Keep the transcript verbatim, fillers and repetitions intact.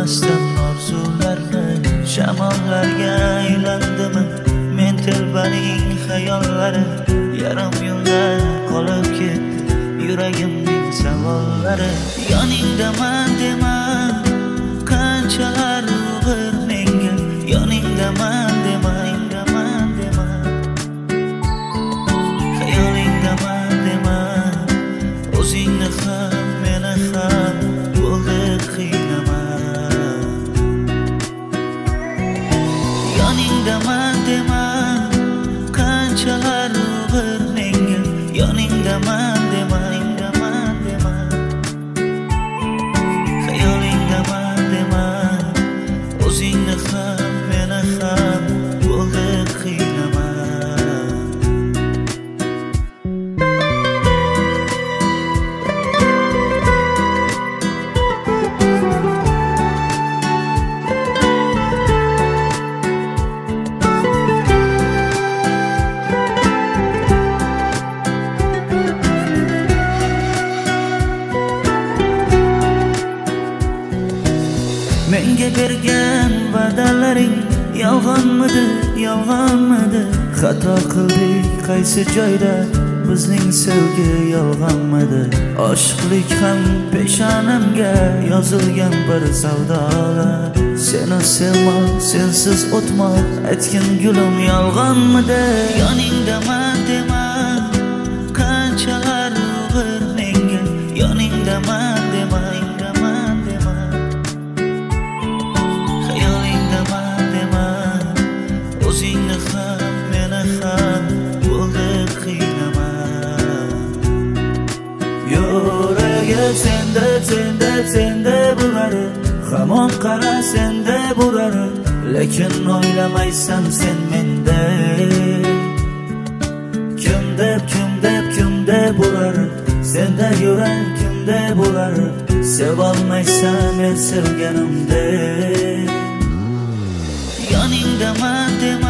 bilmasdan orzularni shamollarga aylandimi men telbaning xayollari yarim yo'lda qolib ketdi yuragimning savollari yoningdaman dema qanchalar og'ir menga yoningdaman dema yoningdaman dema xayolingdaman dema o'zingni ham meni ham bo'ldi qiynama yoningdaman dema qanchalar og'ir menga yoningdaman dema yoningdaman dema xayolingdaman dema o'zingni ham meni ham bo'ldi qiynama menga bergan va'dalaring yolg'onmidi yolg'onmidi xato qildik qaysi joyda bizning sevgi yolg'onmidi oshiqlik ham peshonamga yozilgan bir savdolar seni sevmoq sensiz o'tmoq aytgin gulim yolg'onmidi yoningdaman dema qanchalar og'ir menga yoningdaman dema o'zingni ham meni ham bo'ldi qiynama yuragi senda senda senda bo'ladi hamon qara senda bo'ladi lekin o'ylamaysan sen menda kim deb kim deb kimda bo'ladi senda yurak kimda bo'ladi sevolmaysan men sevganimda yoningdaman dema